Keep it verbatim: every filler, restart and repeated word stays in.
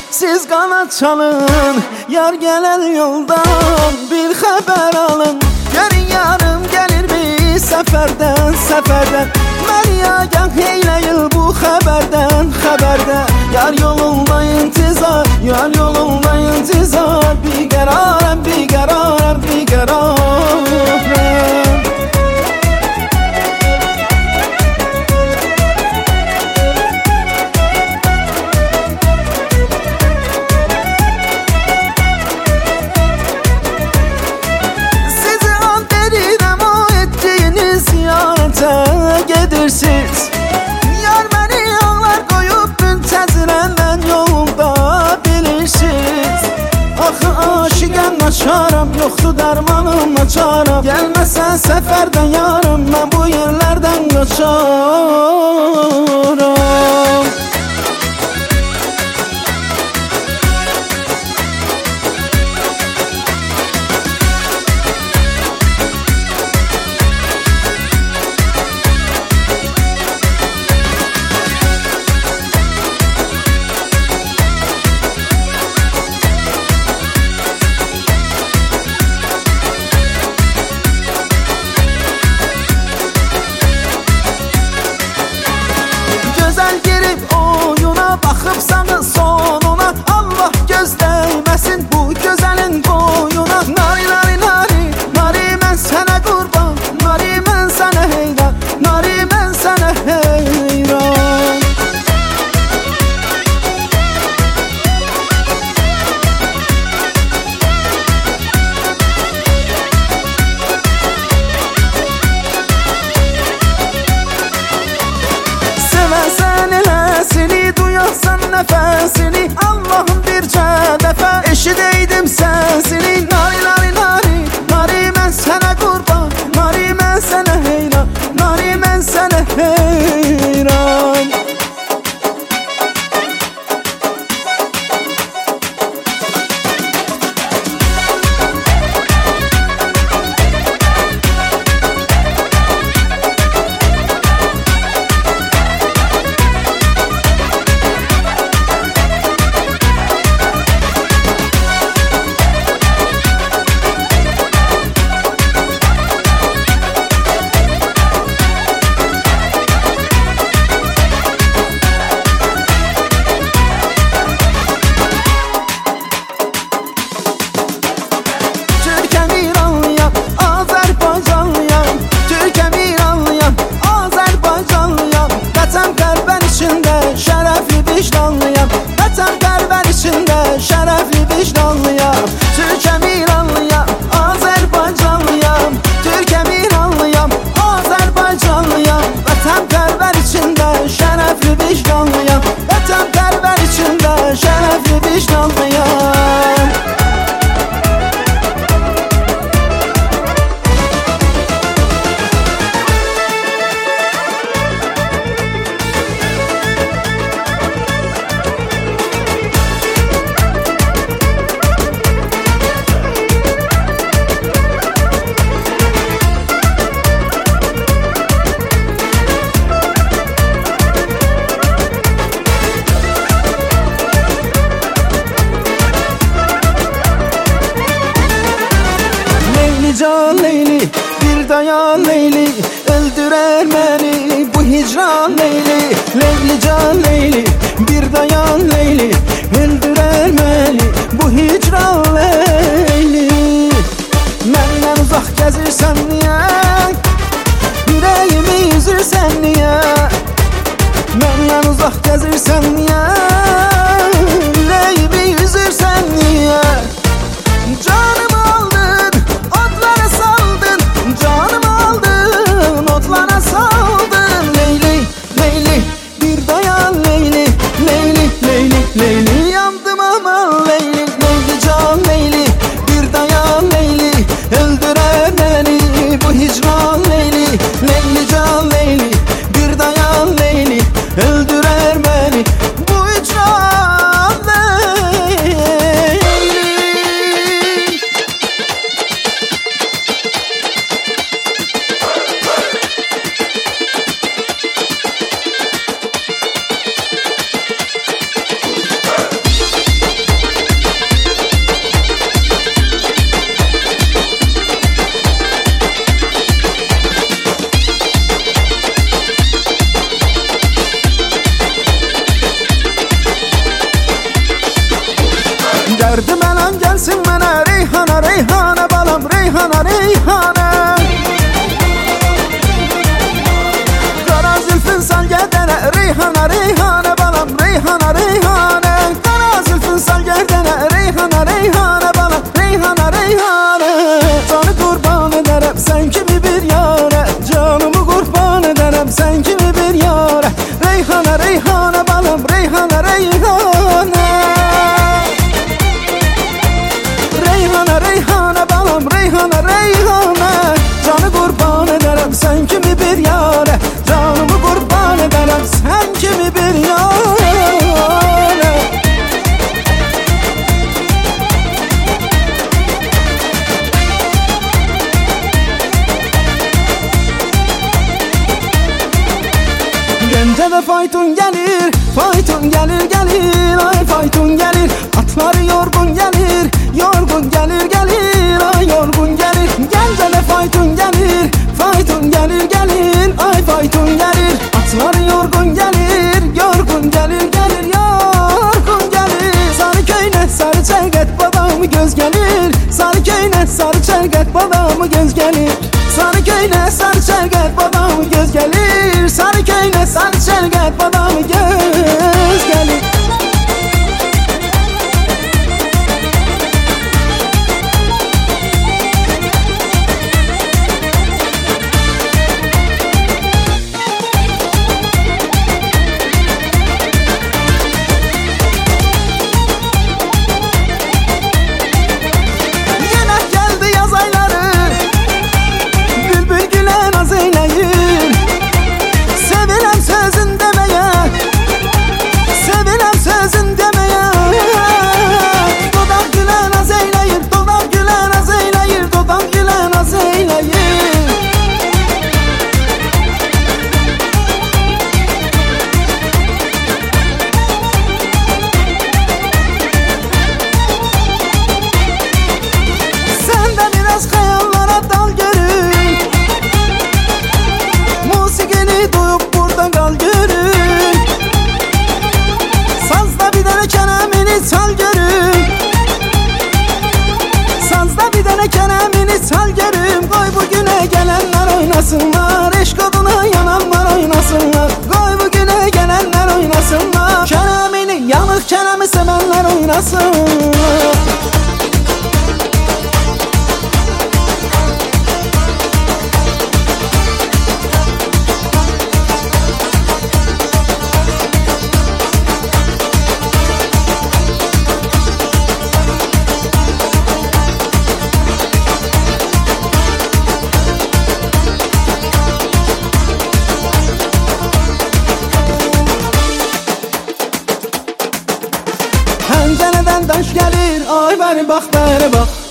siz kanat çalın, yar gelen yoldan bir haber alın. Yarın yarım gelir bir seferden seferden, beni agah eyleyin bu haberden haberden. Yar yolunda intizar, yar yolunda intizar, bir karar bir karar bir karar. Gedirsiniz yar, beni ağlar koyup müntəzirəm mən yolunda bilirsiniz. Axı aşiqəm naçaram, yoxdur dərmanım açaram. Gəlməsən səfərdən yarım, mən bu yerlərdən qaçaram. Baxıbsanız sonuna, Allah gözləməsin bu gözəlin boyuna. Nari nari nari, nari mən sənə qurban, nari mən sənə heyran, nari mən sənə heyran. Sevəsən eləsini, duyarsan nəfəsini, Allah'ım bircə dəfə eşidəydim səsini. Nari nari nari, nari mən sənə qurban, nari mən sənə heyran, nari mən sənə heyran. Şərəfli vicdanlıyam, vətən qəlbən içində şərəfli vicdanlıyam. Türkəm İranlıyam, Azərbaycanlıyam, Türkəm İranlıyam, Azərbaycanlıyam. Vətən qəlbən içində şərəfli vicdanlıyam, vətən qəlbən içində şərəfli vicdanlıyam. Can Leyli, bir dayan Leyli, öldürer beni bu hicran Leyli. Leyli can Leyli, bir dayan Leyli, öldürer beni bu hicran Leyli. Məndən uzaq gəzirsən niyə, ürəyimi üzürsən niyə? Məndən uzaq gəzirsən niyə, ürəyimi üzürsən niyə? Canımı aldın, otlara saldın, canımı aldın, otlara saldın. Leyli, Leyli, bir dayan Leyli, Leyli, Leyli, Leyli. reyhana. Qara zülfün sal gərdənə reyhana, reyhana balam, reyhana, reyhana. Qara zülfün sal gərdənə reyhana, reyhana balam, reyhana, reyhana. Canı qurban edərəm sən kimi bir yara, canımı qurban edərəm sən kimi bir yara. Reyhana, reyhana balam, reyhana, reyhana. Reyhana, reyhana balam, reyhana, reyhana. Canı qurban edərəm sən kimi bir yara, canımı qurban edərəm sən kimi bir yara. Gəncədə fayton gəlir, fayton gəlir, gəlir, ay fayton gəlir. Atları yorgun gəlir, yorgun gəlir, gəlir, ay yorgun gəlir. Gəncədə fayton gəlir, fayton gəlir, gəlir, ay fayton gəlir. Atları yorgun gəlir, yorgun gəlir, gəlir, yorgun gəlir. Sarı köynə, sarı çərqət, badamı göz gəlir. Sarı köynə, sarı çərqət, badamı göz gəlir. Sarı köynə, sarı çərqət, badamı göz gəlir. Sarı köynə, sarı çərqət, badamı göz gəlir. Yenə gəldi yaz ayları, bülbül gülə naz eyləyir. Seviləm sözün deməyə, seviləm sözün deməyə. Dodaq gülə naz eyləyir, dodaq gülə naz eyləyir, dodaq gülə naz eyləyir. Sən də biraz xəyallara dal görün, musiqini duyub burada qal görün. Sazda bir dənə kələmini çal görün, sazda bir dənə kələmini çal görün. Qoy bu günə gələnlər oynasınlar, eşq oduna yananlar oynasınlar. Qoy bu günə gələnlər oynasınlar, kələmini, yanıq kələmi sevənlər oynasın. Pəncərədən daş gəlir, ay bəri bax, bəri bax.